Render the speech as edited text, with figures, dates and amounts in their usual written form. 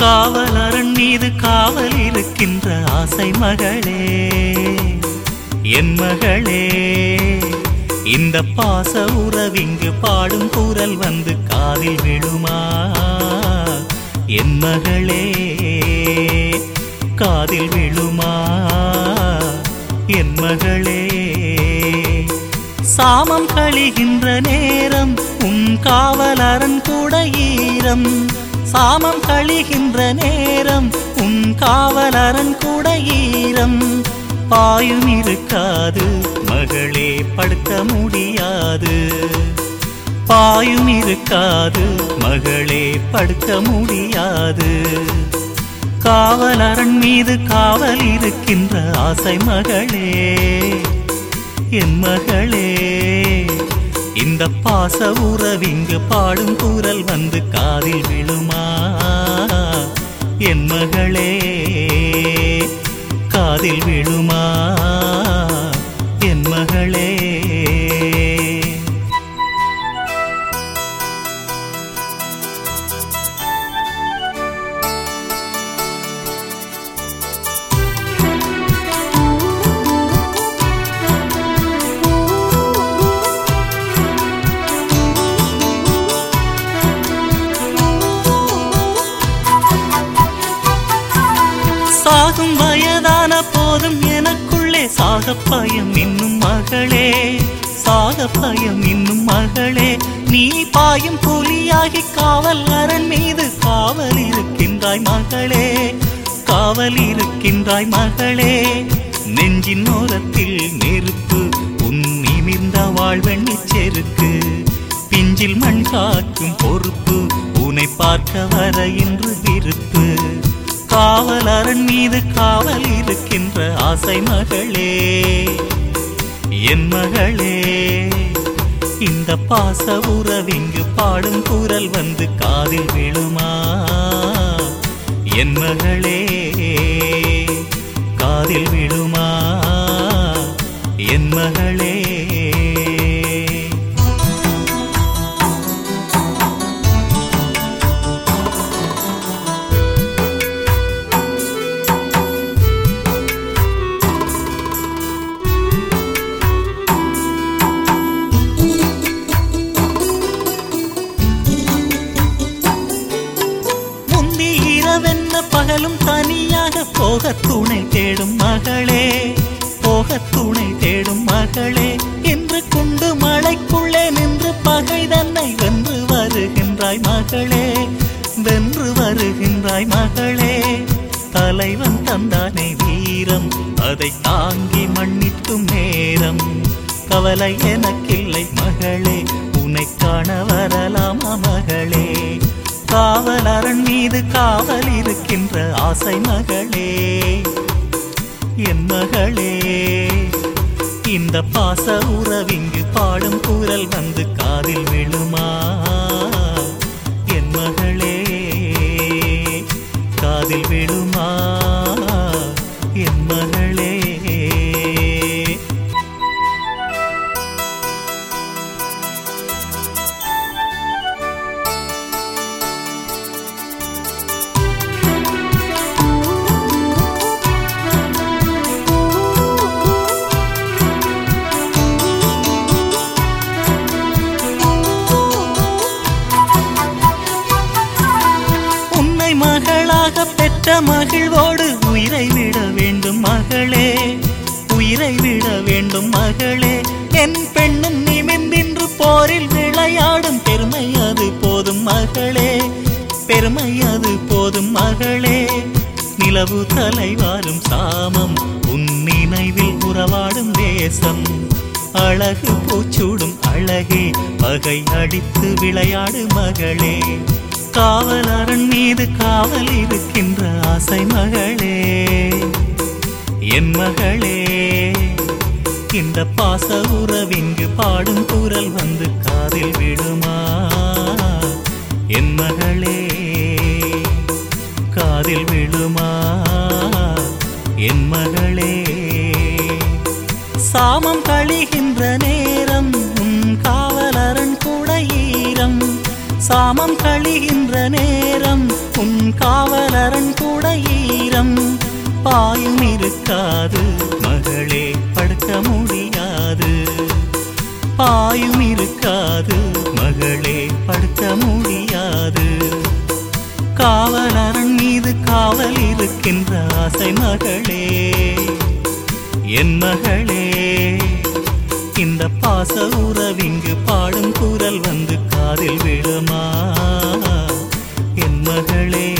காவலரன் மீது காவல் இருக்கின்ற ஆசை மகளே, என் மகளே, இந்த பாச உறவிங்கு பாடும் குரல் வந்து காதில் விழுமா? என் மகளே, காதில் விழுமா? என் மகளே, சாமம் கழிகின்ற நேரம் உன் காவலரன் கூட ஈரம். சாமம் கழிகின்ற நேரம் உன் காவலரன் கூட ஈரம். பாயும் இருக்காது மகளே, படுக்க முடியாது. பாயும் இருக்காது மகளே, படுக்க முடியாது. காவலரன் மீது காவல் இருக்கின்ற ஆசை மகளே, என் மகளே, இந்த பாச உறவிங்கு பாடும் குரல் வந்து காதில் விழுமா? என் மகளே, காதில் விழுமா? என் மகளே. சாகும் வயதான போதும் எனக்குள்ளே சாகப்பயம் இன்னும் மகளே, சாகப்பயம் இன்னும் மகளே. நீ பாயும் புலியாகி காவல் அரண் மீது காவல் இருக்கின்றாய் மகளே, காவல் இருக்கின்றாய் மகளே. நெஞ்சின் ஓரத்தில் நெருப்பு உன் நிமிர்ந்த வாழ்வெண்ணி செருக்கு. பிஞ்சில் மண் காக்கும் பொறுப்பு உன்னை பார்க்க வர இன்று விருப்பு. காவலரன் மீது காவல் இருக்கின்ற ஆசை மகளே, என் மகளே, இந்த பாச உறவிங்கு பாடும் குரல் வந்து காதில் விழுமா? என் மகளே, காதில் விழுமா? என் மகளே. பகலும் தனியாக போக துணை தேடும் மகளே, போக துணை தேடும் மகளே. இன்று குண்டு மழைக்குள்ளே நின்று பகை தன்னை வென்று வருகின்றாய் மகளே, வென்று வருகின்றாய் மகளே. தலைவன் தந்தானே வீரம், அதை தாங்கி மன்னிக்கும் நேரம். கவலை எனக்கில்லை மகளே, உன்னை காண வரலாமா மகளே. காவலரன் மீது காவல் இருக்கின்ற ஆசை மகளே, என் மகளே, இந்த பாச உறவிங்கு பாடும் குரல் வந்து காதில் விழுமா? என் மகளே, காதில் விழுமா? என் மகளே. மகளாக பெற்ற மகிழ்வோடு உயிரை விட வேண்டும் மகளே, உயிரை விட வேண்டும் மகளே. என் பெண்ணும் நிமிர்ந்தின்று போரில் விளையாடும் பெருமை அது போதும் மகளே, பெருமை அது போதும் மகளே. நிலவு தலைவாரும் சாமம் உன் நினைவில் உறவாடும் தேசம். அழகு பூச்சூடும் அழகே, பகை அடித்து விளையாடு மகளே. காவலரன் மீது காவல் இருக்கின்ற ஆசை மகளே, என் மகளே, இந்த பாச உறவிங்கு பாடும் குரல் வந்து காதில் விழுமா? என் மகளே, காதில் விழுமா? என் மகளே. சாமம் கழிகின்ற நேரம் உன் காவலரன் கூட ஈரம். சாமம் கழிகின்ற நேரம் உன் உன் காவலரன் கூட ஈரம் பாயும் இருக்காது மகளே படுக்க முடியாது பாயும் இருக்காது மகளே படுக்க முடியாது காவலரன் மீது காவல் இருக்கின்ற ஆசை மகளே என் மகளே இந்த பாச உறவிங்கு பாடும் குரல் வந்து காதில் விழுமா என் மகளே